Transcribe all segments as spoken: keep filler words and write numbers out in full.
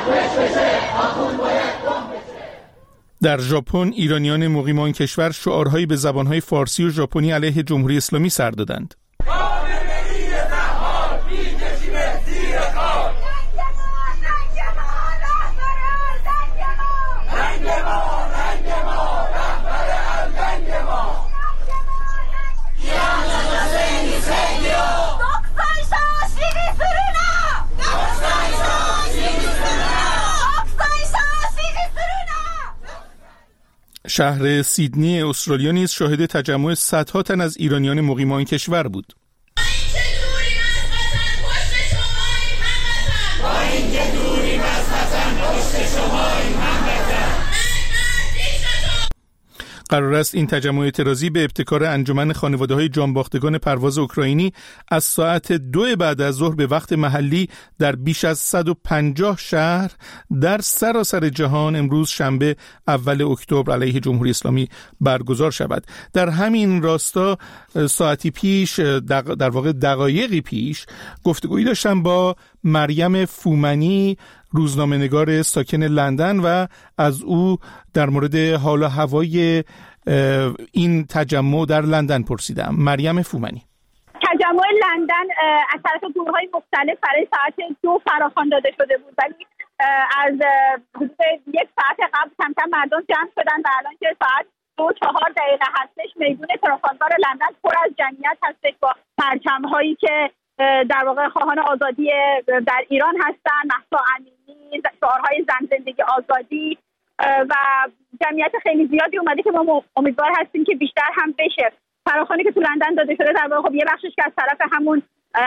در ژاپن ایرانیان مقیم آن کشور شعارهایی به زبانهای فارسی و ژاپنی علیه جمهوری اسلامی سر دادند. شهر سیدنی استرالیا نیز شاهد تجمع صدها تن از ایرانیان مقیم آن کشور بود. قرار است این تجمع اعتراضی به ابتکار انجمن خانواده‌های جانباختگان پرواز اوکراینی از ساعت دو بعد از ظهر به وقت محلی در بیش از صد و پنجاه شهر در سراسر جهان امروز شنبه اول اکتبر علیه جمهوری اسلامی برگزار شود. در همین راستا ساعتی پیش، در واقع دقایقی پیش، گفتگویی داشتم با مریم فومنی، روزنامه‌نگار ساکن لندن، و از او در مورد حال و هوای این تجمع در لندن پرسیدم. مریم فومنی: تجمع لندن از طرف گروه‌های مختلف برای ساعت دو فراخوان داده شده بود، ولی از حدود یک ساعت قبل کم کم مردم جمع شدن و الان که ساعت دو چهار دقیقه هستش میدون ترافالگار لندن پر از جمعیت هستش با پرچم‌هایی که در واقع خواهان آزادی در ایران هستن، مهسا امینی، شعارهای زن زندگی آزادی، و جمعیت خیلی زیادی اومده که ما امیدوار هستیم که بیشتر هم بشه. فراخوانی که تو لندن داده شده در واقع خب یه بخشش که از طرف همون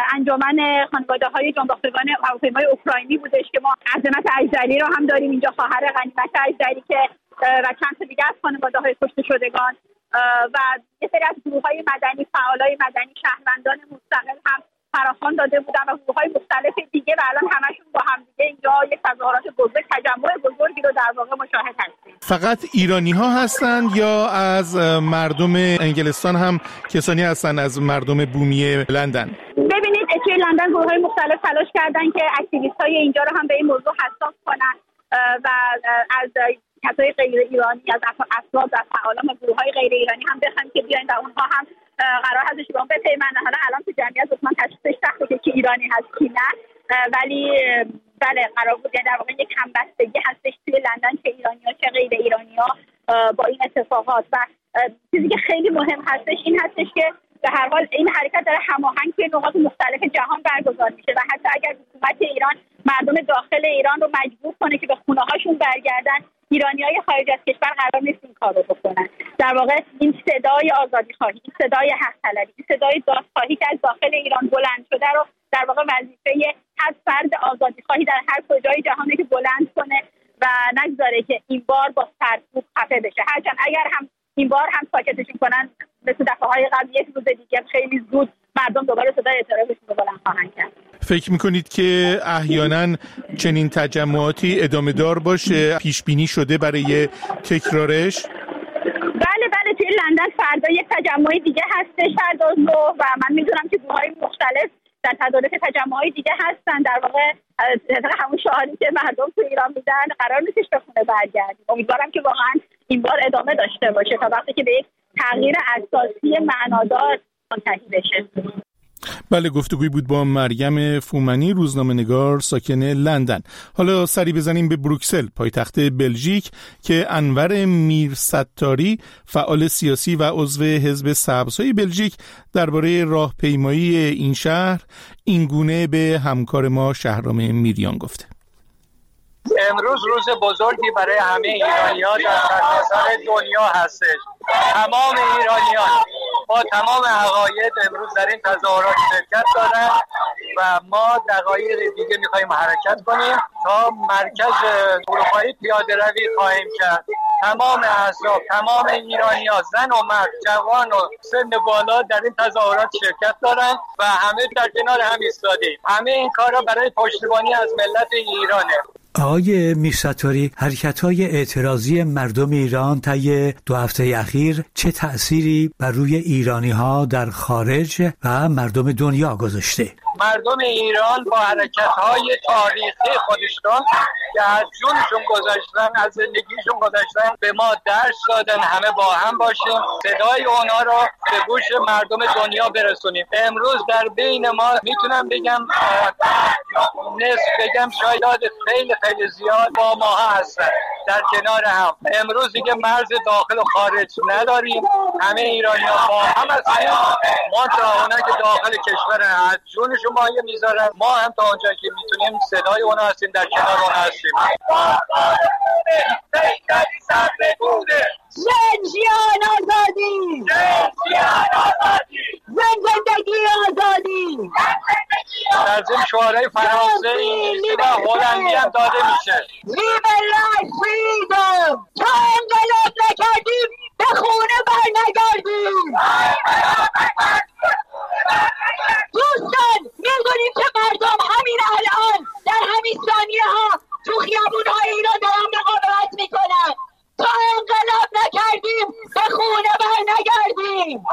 انجمن خانواده‌های جانباختگان هواپیمای اوکراینی بودش که ما عظمت اجدری رو هم داریم اینجا، خواهر غنیمت اجدری که و چند تا دیگه از خانواده‌های کشته شدگان، و یه سری از گروه‌های مدنی، فعالای مدنی، شهروندان مستقل هم فراخوان داده بودن و گروه‌های مختلف دیگه، و الان همشون با هم دیگه اینجا یک تظاهرات بزرگ، تجمع بزرگی رو در واقع مشاهده هستیم. فقط ایرانی‌ها هستند یا از مردم انگلستان هم کسانی هستند، از مردم بومی لندن؟ ببینید توی لندن گروه‌های مختلف تلاش کردن که اکتیویست‌های اینجا رو هم به این موضوع حساس کنن و از کسای غیر ایرانی، از افراد و فعالان و گروه‌های غیر ایرانی هم بخوام که بیاین و اونها هم قرار هستش که اون بپیوندن. حالا الان تو جمعیت اصلا تشخیصش سخته که کی ایرانی هست کی نه، ولی بله قرار بود در واقع یک همبستگی هستش توی لندن، چه ایرانی‌ها چه غیر ایرانی‌ها با این اتفاقات. و چیزی که خیلی مهم هستش این هستش که به هر حال این حرکت داره هماهنگ توی نقاط مختلف جهان برگزار میشه و حتی اگر حکومت ایران مردم داخل ایران رو مجبور کنه که به خونه‌هاشون برگردن، ایرانیای خارج از کشور قرار نیست این کار رو بکنن. در واقع این صدای آزادی‌خواهی، این صدای حق طلبی، این صدای دادخواهی که از داخل ایران بلند شده رو در واقع وظیفه هر فرد آزادی‌خواهی در هر کجای جهانه که بلند کنه و نگذاره که این بار با سرکوب خفه بشه. هرچند اگر هم این بار هم ساکتشون کنن مثل دفعه‌های قبل یک روز دیگه خیلی زود مردم دوباره صدای اعتراضشون رو بلند خواهند کرد. فکر میکنید که احیانا چنین تجمعاتی ادامه دار باشه؟ پیش بینی شده برای تکرارش؟ بله بله توی لندن فردا یک تجمع دیگه هستش فردا صبح و من میدونم که گروه‌های مختلف در تدارک تجمع‌های دیگه هستن. در واقع همون شعاری که مردم تو ایران میدن قرار نیستش به خونه برگردیم. امیدوارم که واقعا این بار ادامه داشته باشه تا وقتی که به یک تغییر اساسی معنادار منتهی بشه. بله، گفتگوی بود با مریم فومنی، روزنامه‌نگار ساکن لندن. حالا سری بزنیم به بروکسل، پایتخت بلژیک، که انور میرستاری، فعال سیاسی و عضو حزب سبزهای بلژیک، درباره راهپیمایی این شهر این گونه به همکار ما شهرام میریان گفته. امروز روز بزرگی برای همه ایرانی‌ها در سرتاسر دنیا هستش. تمام ایرانیان با تمام عقاید امروز در این تظاهرات شرکت دارن و ما دقایق دیگه می‌خوایم حرکت کنیم تا مرکز اروپایی پیاده روی خواهیم کرد. تمام احزاب، تمام ایرانی‌ها، زن و مرد، جوان و سن بالا در این تظاهرات شرکت دارن و همه در کنار هم ایستادیم. همه این کارا برای پشتیبانی از ملت ایرانه. آقای میرستاری، حرکت‌های اعتراضی مردم ایران طی دو هفته اخیر چه تأثیری بر روی ایرانی‌ها در خارج و مردم دنیا گذاشته؟ مردم ایران با حرکت‌های تاریخی خودشون که از جونشون گذاشتن، از زندگیشون گذاشتن، به ما درس دادن همه با هم باشیم، صدای اونا رو به گوش مردم دنیا برسونیم. امروز در بین ما میتونم بگم نصف بگم شاید خیلی خیلی زیاد با ما هستن در کنار هم. امروز دیگه مرز داخل و خارج نداریم، همه ایرانی‌ها با هم هستیم. ما تا اونا که داخل کشور از جونشون مایه میذارن، ما هم تا اونجا که میتونیم صدای اونا هستیم، در کنار اونا هستیم. زندگی آزادی، زندگی آزادی. در ضمن شعارهای فرانسه، انگلیسی و هلندی هم داده میشه. Live life freedom. تا انقلاب نکردیم به خونه بر نگردیم. دوستان میدونیم که مردم همین الان در همین ثانیه ها تو خیابون‌های ایران دارن مقاومت میکنن. تا انقلاب نکردیم به خونه بر نگردیم.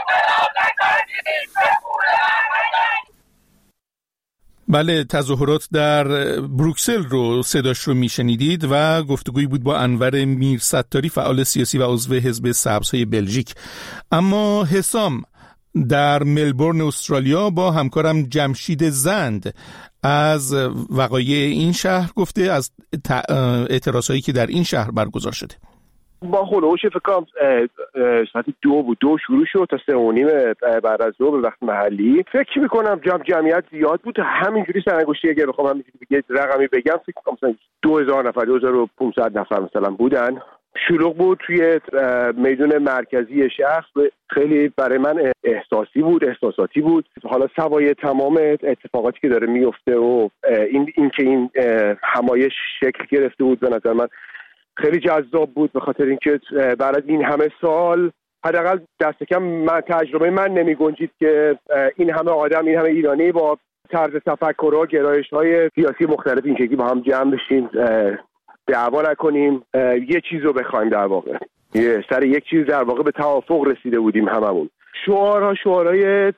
بله، تظاهرات در بروکسل رو صداش رو میشنیدید و گفتگویی بود با انور میرستاری، فعال سیاسی و عضو حزب سبزهای بلژیک. اما حسام در ملبورن استرالیا با همکارم جمشید زند از وقایع این شهر گفته، از اعتراضایی که در این شهر برگزار شده. با هلوش فکر کنم ساعت دو و دو شروع شد تا سه و نیم بعد از ظهر به وقت محلی. فکر میکنم جمع جمعیت زیاد بود، همینجوری سرانگشتی اگه بخوام همینجوری یه رقمی بگم فکر کنم مثلا دو هزار نفر دو هزار و پانصد نفر مثلا بودن. شلوغ بود توی میدون مرکزی شهر، خیلی برای من احساسی بود، احساساتی بود. حالا سوای تمام اتفاقاتی که داره میفته و این این که این همایش شکل گرفته بود، به نظر من خیلی جذاب بود، به خاطر اینکه بعد از این همه سال حداقل دست کم من تجربه من نمی گنجید که این همه آدم، این همه ایرانی با طرز تفکر و گرایش‌های سیاسی مختلف این شکلی با هم جمع بشیم، دعوا نکنیم، یه چیز رو بخوایم. در واقع سر یک چیز در واقع به توافق رسیده بودیم هممون. شعارها شعارهای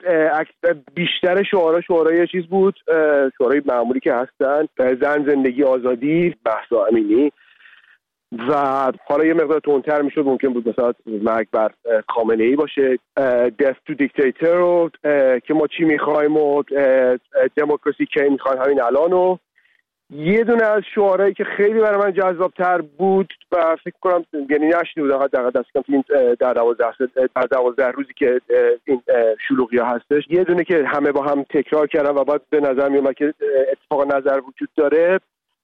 بیشتر شعارها شعارهای چیز بود، شعارهای معمولی که هستن، زن، زندگی، آزادی، مهسا امینی. و حالا یه مقدار تندتر میشد، ممکن بود مثلا مرگ بر خامنه ای باشه، death to dictator که ما چی میخوایم و دموکراسی که میخوایم همین الان. و یه دونه از شعارهایی که خیلی برای من جذابتر بود و فکر کنم یعنی نشنیده بودم حداقل دست کم این در دوازده در دوازده روزی که این شلوغی ها هستش، یه دونه که همه با هم تکرار کردن و بعد به نظر میومد که اتفاق نظر وجود داره،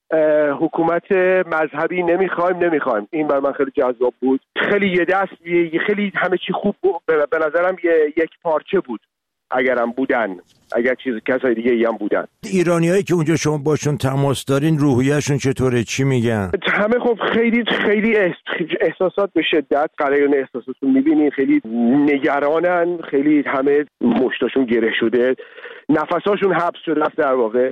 حکومت مذهبی نمیخوایم نمیخوایم. این برای من خیلی جذاب بود، خیلی یه دست، خیلی همه چی خوب بود. به نظرم یک پارچه بود، اگرم بودن، اگر چیز کسای دیگه ای هم بودن. ایرانیایی که اونجا شما باشون تماس دارین روحیه‌شون چطوره؟ چی میگن؟ همه خب خیلی خیلی احساسات به شدت، قلایون احساساتون میبینین، خیلی نگرانن، خیلی همه مشتاشون گره شده، نفساشون حبس شده در واقع.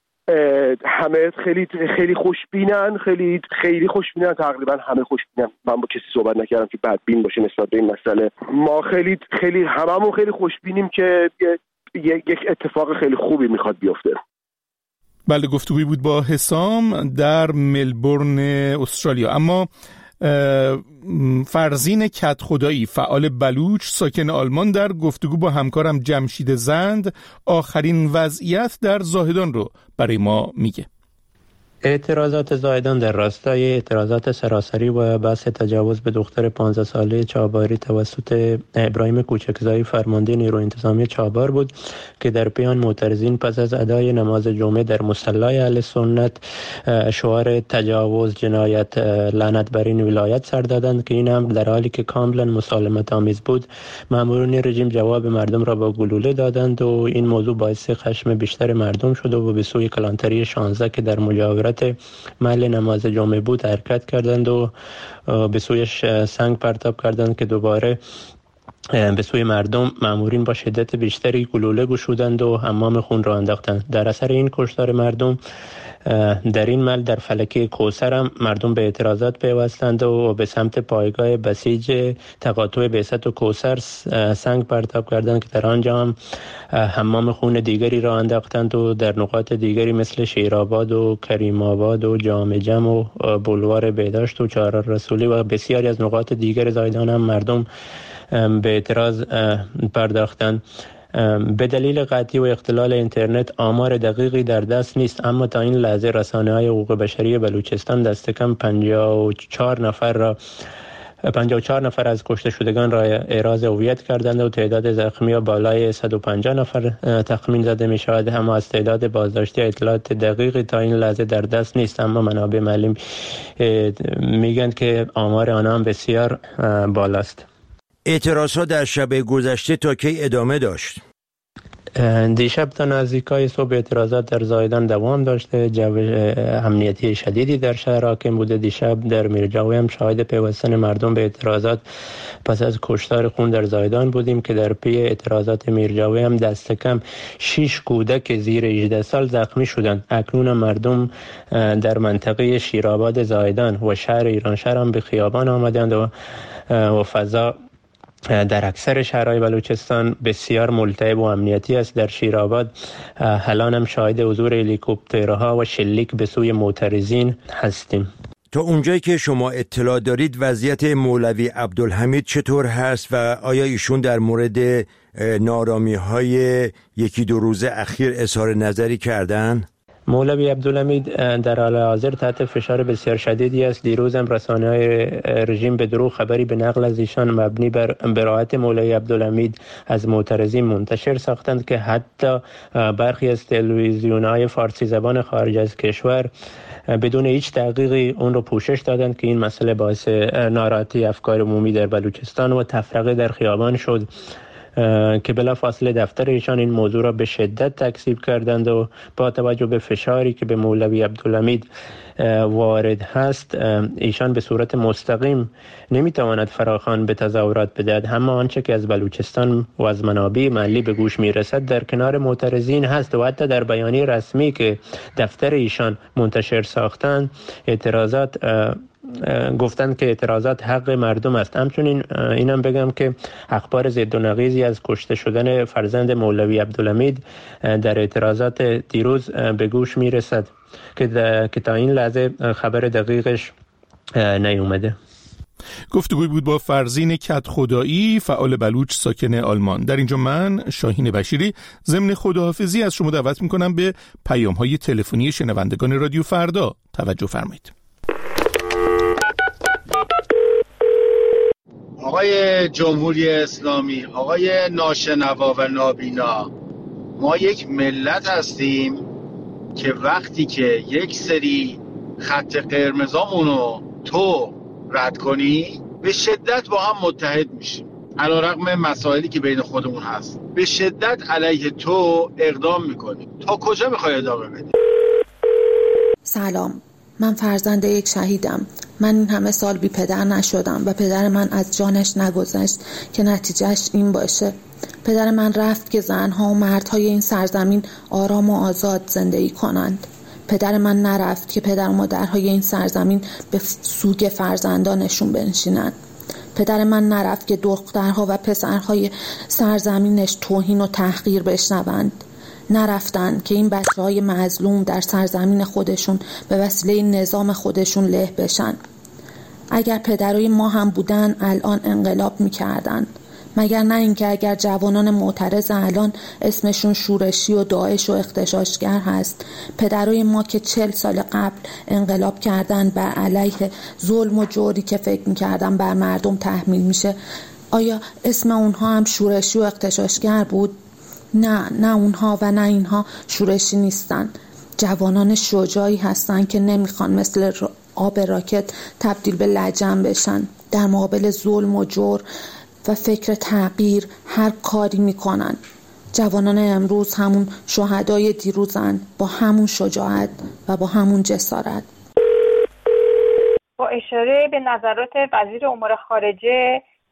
همه خیلی خیلی خوشبینن، خیلی خیلی خوشبینن، تقریبا همه خوشبینن. من با کسی صحبت نکردم که بدبین باشه نسبت به این مسئله. ما خیلی خیلی هممون خیلی خوشبینیم که یک اتفاق خیلی خوبی میخواد بیفته. بله، گفتگویی بود با حسام در ملبورن استرالیا. اما فرزین کدخدایی، فعال بلوچ ساکن آلمان، در گفتگو با همکارم جمشید زند آخرین وضعیت در زاهدان رو برای ما میگه. اعتراضات زاهدان در راستای اعتراضات سراسری و بحث تجاوز به دختر پانزده ساله چاباری توسط ابراهیم کوچکزایی فرمانده نیروی انتظامی چابار بود که در پیان معترضین پس از ادای نماز جمعه در مصلی اهل سنت شعار تجاوز، جنایت، لعنت بر این ولایت سر دادند که این هم در حالی که کاملا مسالمت آمیز بود. ماموران رژیم جواب مردم را با گلوله دادند و این موضوع باعث خشم بیشتر مردم شد و به سوی کلانتری شانزده که در مجاورت محل نماز جمعه بود حرکت کردند و به سویش سنگ پرتاب کردند که دوباره به سوی مردم، مامورین با شدت بیشتری گلوله گشودند و حمام خون را انداختند. در اثر این کشتار مردم در این مل در فلکه کوثر هم مردم به اعتراضات پیوستند و به سمت پایگاه بسیج تقاطع بعثت و کوثر سنگ پرتاب کردند که در آنجا هم حمام خون دیگری را انداختند و در نقاط دیگری مثل شیرآباد و کریم آباد و جامع جم و بلوار بهداشت و چهار رسولی و بسیاری از نقاط دیگر زایدان هم مردم به اعتراض پرداختند. به دلیل قطعی و اختلال اینترنت آمار دقیقی در دست نیست، اما تا این لحظه رسانه‌های حقوق بشری بلوچستان دست کم پنجاه و چهار نفر را پنجاه و چهار نفر از کشته شدگان را احراز هویت کردند و تعداد زخمی بالای صد و پنجاه نفر تخمین زده می شود. اما از تعداد بازداشتی اطلاعات دقیقی تا این لحظه در دست نیست، اما منابع محلی میگن که آمار آنها هم بسیار بالاست. اعتراضات در شب گذشته تا کی ادامه داشت؟ دیشب تا نزدیکای صبح اعتراضات در زایدان دوام داشته. جو امنیتی شدیدی در شهر حاکم بوده. دیشب در میرجوی هم شاهد پیوستن مردم به اعتراضات پس از کشتار خون در زایدان بودیم که در پی اعتراضات میرجوی هم دست کم شش کودک زیر هجده سال زخمی شدند. اکنون مردم در منطقه شیرآباد زایدان و شهر ایرانشهر هم به خیابان آمدند و و فضا در اکثر شهرهای بلوچستان بسیار ملتهب و امنیتی است. در شیرآباد الان هم شاهد حضور هلیکوپترها و شلیک به سوی معترضین هستیم. تا اونجایی که شما اطلاع دارید وضعیت مولوی عبدالحمید چطور هست و آیا ایشون در مورد نارامی‌های یکی دو روز اخیر اظهار نظری کردن؟ مولوی عبدالحمید در حال حاضر تحت فشار بسیار شدیدی است. دیروز هم رسانه‌های رژیم به دروغ خبری به نقل از ایشان مبنی بر براءت مولوی عبدالحمید از معترضین منتشر ساختند که حتی برخی از تلویزیون‌های فارسی زبان خارج از کشور بدون هیچ تحقیقی اون رو پوشش دادند که این مسئله باعث ناراحتی افکار عمومی در بلوچستان و تفرقه در خیابان شد که بلافاصله دفتر ایشان این موضوع را به شدت تکذیب کردند و با توجه به فشاری که به مولوی عبدالحمید وارد هست ایشان به صورت مستقیم نمیتواند فراخوان به تظاهرات بدهد. اما آنچه که از بلوچستان و از منابع محلی به گوش میرسد در کنار معترضین هست و حتی در بیانیه رسمی که دفتر ایشان منتشر ساختند اعتراضات گفتند که اعتراضات حق مردم است. همچنین اینم بگم که اخبار ضد و نقیضی از کشته شدن فرزند مولوی عبدالحمید در اعتراضات دیروز به گوش میرسد که که تا این لحظه خبر دقیقش نیومده. گفتگوی بود با فرزین کدخدایی، فعال بلوچ ساکن آلمان. در اینجا من شاهین بشیری ضمن خداحافظی از شما دعوت میکنم به پیام‌های تلفنی شنوندگان رادیو فردا توجه فرمایید. آقای جمهوری اسلامی، آقای ناشنوا و نابینا، ما یک ملت هستیم که وقتی که یک سری خط قرمزامونو تو رد کنی به شدت با هم متحد میشیم، علیرغم مسائلی که بین خودمون هست به شدت علیه تو اقدام میکنیم. تا کجا میخوای ادامه بدی؟ سلام، من فرزند یک شهیدم. من این همه سال بی پدر نشدم و پدر من از جانش نگذشت که نتیجهش این باشه. پدر من رفت که زنها و مردهای این سرزمین آرام و آزاد زندگی کنند. پدر من نرفت که پدر و مادرهای این سرزمین به سوگ فرزندانشون بنشینند. پدر من نرفت که دخترها و پسرهای سرزمینش توهین و تحقیر بشنوند. نرفتن که این بچه‌های مظلوم در سرزمین خودشون به وسیله نظام خودشون له بشن. اگر پدرای ما هم بودن الان انقلاب میکردن. مگر نه اینکه اگر جوانان معترض الان اسمشون شورشی و داعش و اغتشاشگر هست، پدرای ما که چل سال قبل انقلاب کردن بر علیه ظلم و جوری که فکر میکردن بر مردم تحمیل میشه، آیا اسم اونها هم شورشی و اغتشاشگر بود؟ نه، نه اونها و نه اینها شورشی نیستن. جوانان شجاعی هستن که نمیخوان مثل آب راکت تبدیل به لجن بشن. در مقابل ظلم و جور و فکر تغییر هر کاری میکنن. جوانان امروز همون شهدای دیروزن، با همون شجاعت و با همون جسارت. با اشاره به نظرات وزیر امور خارجه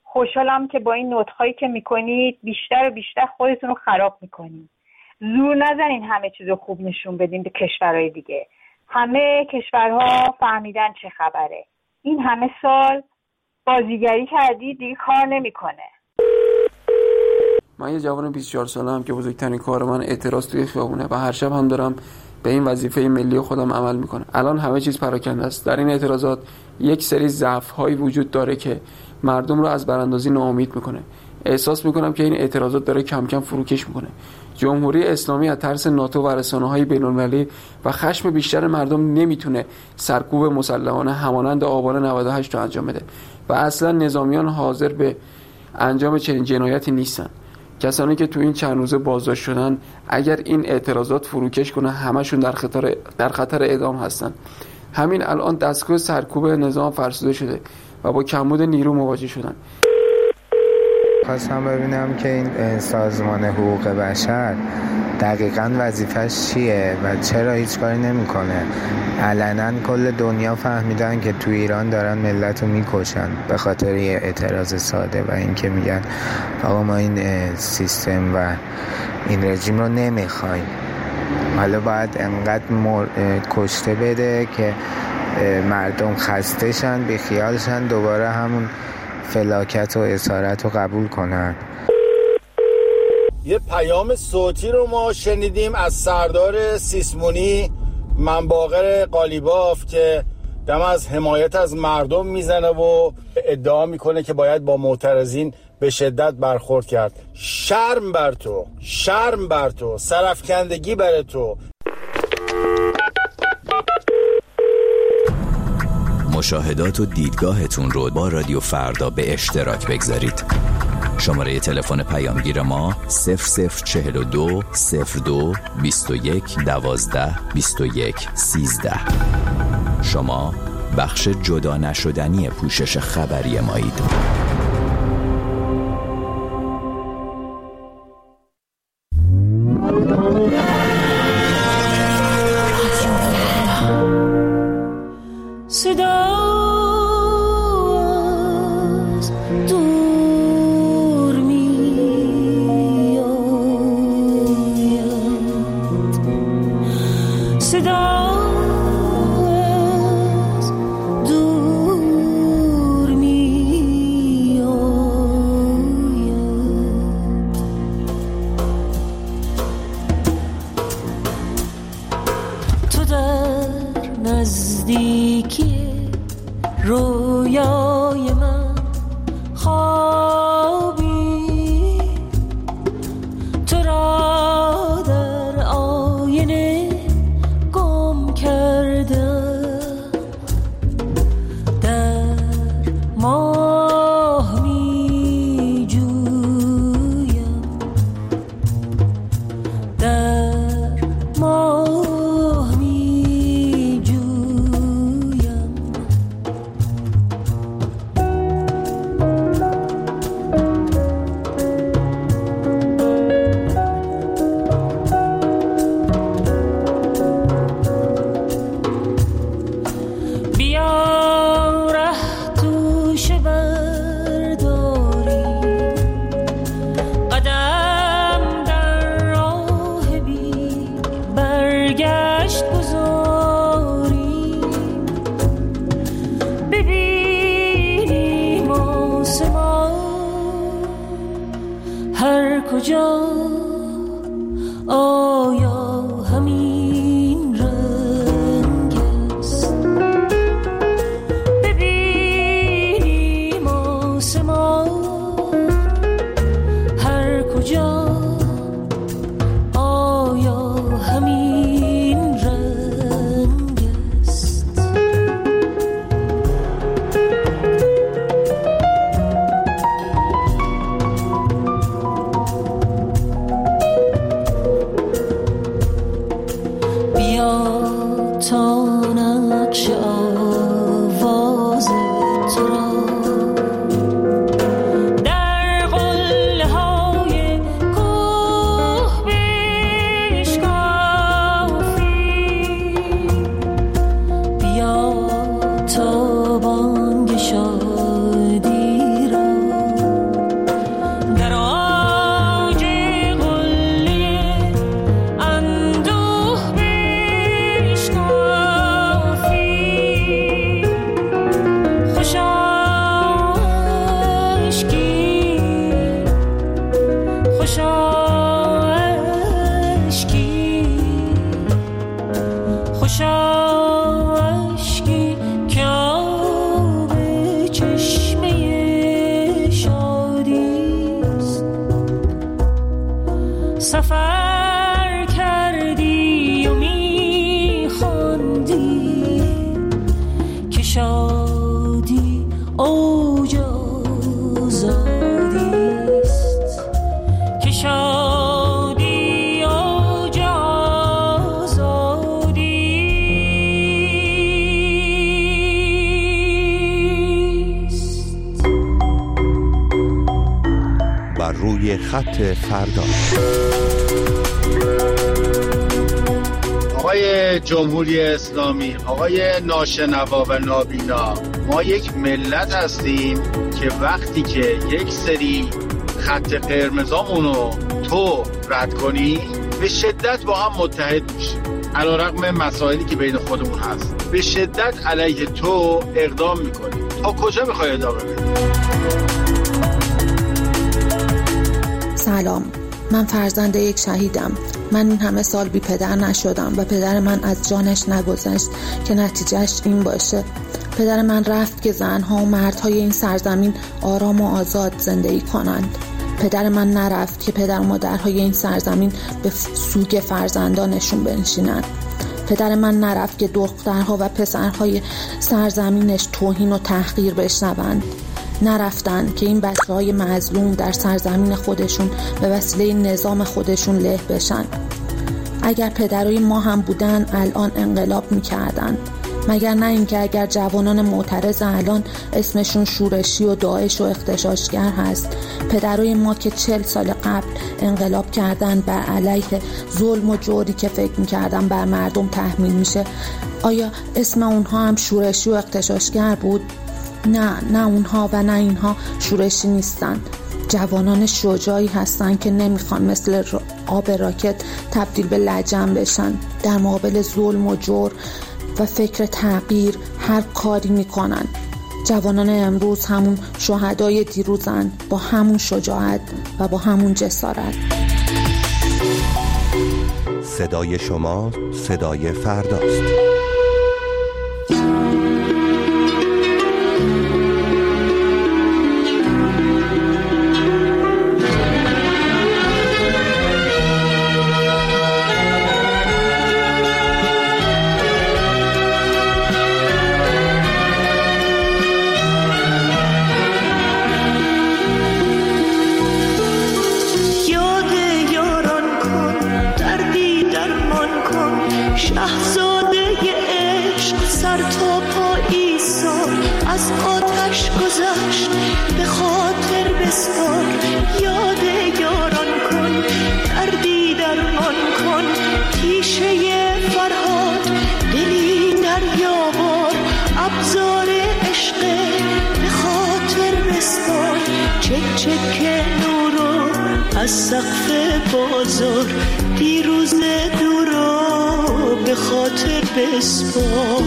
خوشحالم که با این نطقایی که میکنید بیشتر و بیشتر خودتون رو خراب میکنید. زور نزنین همه چیز رو خوب نشون بدین به کشورهای دیگه. همه کشورها فهمیدن چه خبره. این همه سال بازیگری کردی دیگه کار نمیکنه. من یه جوان بیست و چهار ساله هم که بزرگترین کار من اعتراض توی خیابونه و هر شب هم دارم به این وظیفه ملی خودم عمل میکنم. الان همه چیز پراکنده است. در این اعتراضات یک سری ضعف‌هایی وجود داره که مردم رو از براندازی ناامید میکنه. احساس میکنم که این اعتراضات داره کم کم فروکش میکنه. جمهوری اسلامی از ترس ناتو و رسانه‌های بین‌المللی و خشم بیشتر مردم نمیتونه سرکوب مسلحانه همانند آبان نود و هشت رو انجام بده و اصلا نظامیان حاضر به انجام چنین جنایتی نیستن. کسانی که تو این چند روزه بازداشت شدن اگر این اعتراضات فروکش کنه همشون در خطر در خطر اعدام هستن. همین الان دستگاه سرکوب نظام فرسوده شده و با کمبود نیرو مواجه شدن. خواستم ببینم که این سازمان حقوق بشر دقیقاً وظیفش چیه و چرا هیچ کاری نمیکنه. علنا کل دنیا فهمیدن که تو ایران دارن ملت رو میکشن به خاطر یه اعتراض ساده و این که میگن آقا ما این سیستم و این رژیم رو نمیخوایم. حالا باید انقدر مر... کشته بده که مردم خسته شن بیخیال شن دوباره همون فلاکت و اسارت رو قبول کنن. یه پیام صوتی رو ما شنیدیم از سردار سیسمونی منباقر قالیباف که دم از حمایت از مردم میزنه و ادعا میکنه که باید با معترضین به شدت برخورد کرد. شرم بر تو، شرم بر تو، سرفکندگی بر تو. مشاهدات و دیدگاهتون رو با رادیو فردا به اشتراک بگذارید. شماره تلفن پیامگیر ما صفر صفر چهل و دو صفر دو بیست و یک دوازده بیست و یک سیزده. شما بخش جدا نشدنی پوشش خبری مایید. تا بانگ شادی را روی خط فردا. آقای جمهوری اسلامی، آقای ناشنوا و نابینا، ما یک ملت هستیم که وقتی که یک سری خط قرمزامونو تو رد کنی به شدت با هم متحد میشیم، علیرغم مسائلی که بین خودمون هست به شدت علیه تو اقدام میکنیم. تا کجا میخوای ادامه بدی؟ سلام، من فرزند یک شهیدم. من این همه سال بی پدر نشدم و پدر من از جانش نگذشت که نتیجهش این باشه. پدر من رفت که زنها و مردهای این سرزمین آرام و آزاد زندگی کنند. پدر من نرفت که پدر و مادرهای این سرزمین به سوگ فرزندانشون بنشینند. پدر من نرفت که دخترها و پسرهای سرزمینش توهین و تحقیر بشنوند. نرفتن که این بچه‌های مظلوم در سرزمین خودشون به وسیله نظام خودشون له بشن. اگر پدرای ما هم بودن الان انقلاب میکردن. مگر نه اینکه اگر جوانان معترض الان اسمشون شورشی و داعش و اغتشاشگر هست، پدرای ما که چل سال قبل انقلاب کردن بر علیه ظلم و جوری که فکر میکردن بر مردم تحمیل میشه، آیا اسم اونها هم شورشی و اغتشاشگر بود؟ نه، نه اونها و نه اینها شورشی نیستن. جوانان شجاعی هستن که نمیخوان مثل آب راکت تبدیل به لجن بشن. در مقابل ظلم و جور و فکر تغییر هر کاری میکنن. جوانان امروز همون شهدای دیروزن، با همون شجاعت و با همون جسارت. صدای شما صدای فرداست. چکه نورو از سقف بازار دیروز دورو به خاطر بسپار.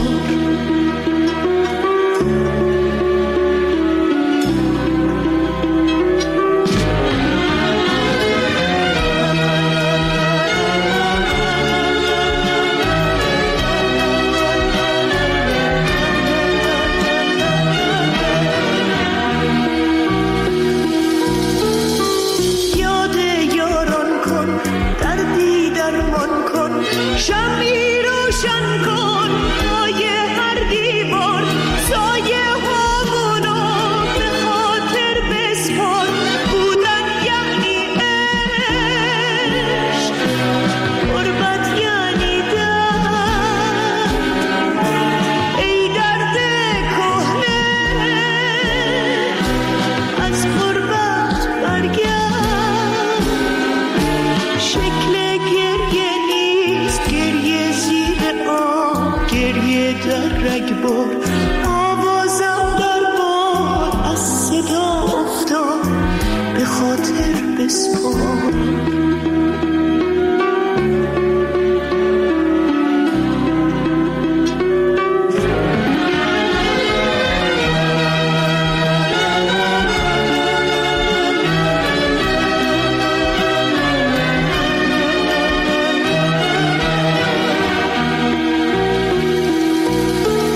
به خاطر بسپار.